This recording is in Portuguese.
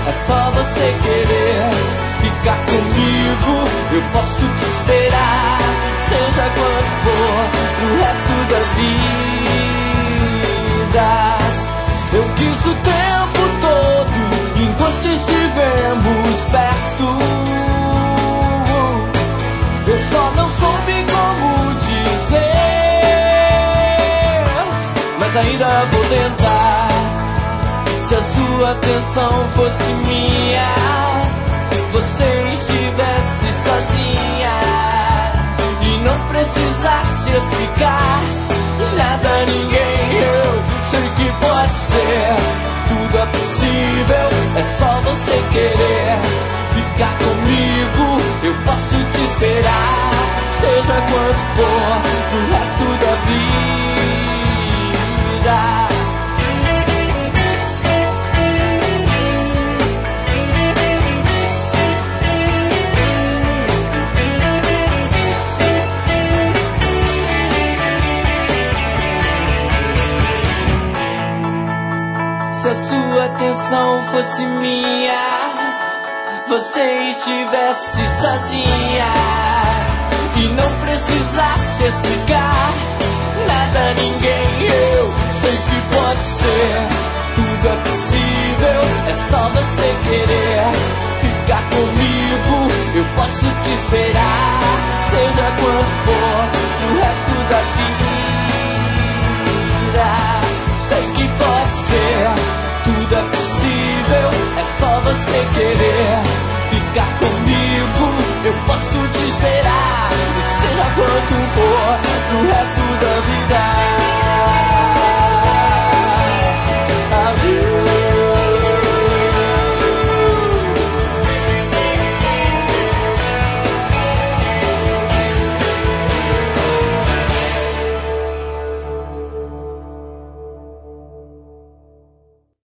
é só você querer ficar comigo. Eu posso te esperar, seja quanto for, pro resto da vida. Eu quis o tempo todo, enquanto estivemos perto. Eu só não soube como dizer, mas ainda vou tentar. Se a sua atenção fosse minha, você estivesse sozinha e não precisasse explicar nada a ninguém. Eu sei que pode ser, tudo é possível, é só você querer ficar comigo. Eu posso te esperar, seja quanto for, pro resto da vida. Se a sua atenção fosse minha, você estivesse sozinha e não precisasse explicar nada a ninguém. Eu sei que pode ser, tudo é possível, é só você querer ficar comigo. Eu posso te esperar, seja quanto for, pro resto da vida. Sei que pode ser, tudo é possível, é só você querer ficar comigo. Eu posso te esperar, seja quanto for, pro resto da vida.